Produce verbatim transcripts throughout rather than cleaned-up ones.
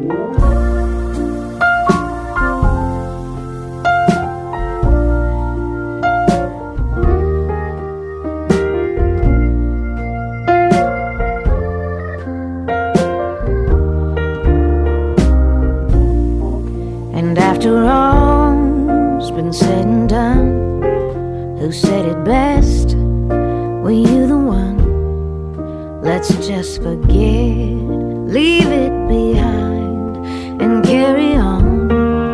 And after all's been said and done, who said it best? Were you the one? Let's just forget, leave it behind, and carry on.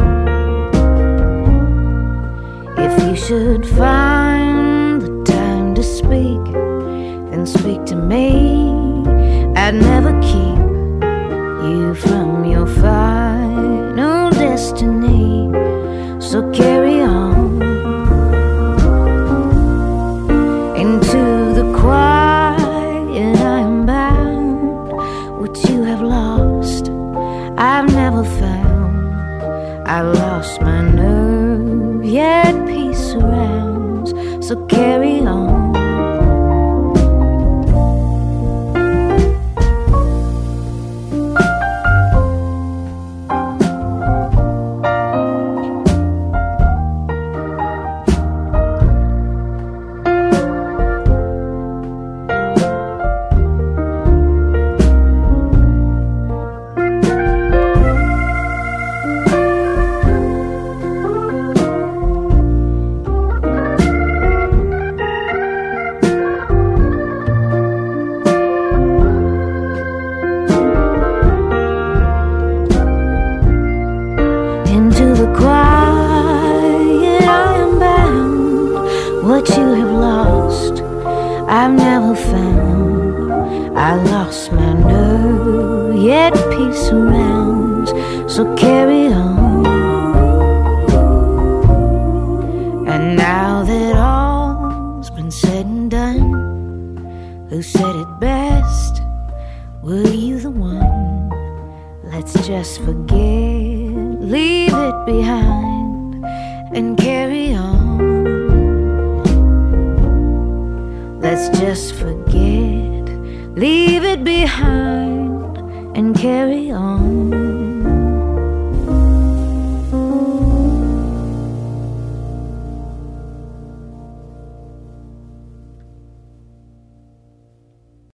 If you should find the time to speak, then speak to me. I'd never keep you from your final destiny, so carry on. Into the quiet I am bound. What you have lost, I've never found. I lost my nerve, yet peace surrounds, so carry on. Quiet I am bound. What you have lost, I've never found. I lost my nerve, yet peace surrounds, so carry on. And now that all's been said and done, who said it best? Were you the one? Let's just forget, leave it behind, and carry on. Let's just forget, leave it behind, and carry on.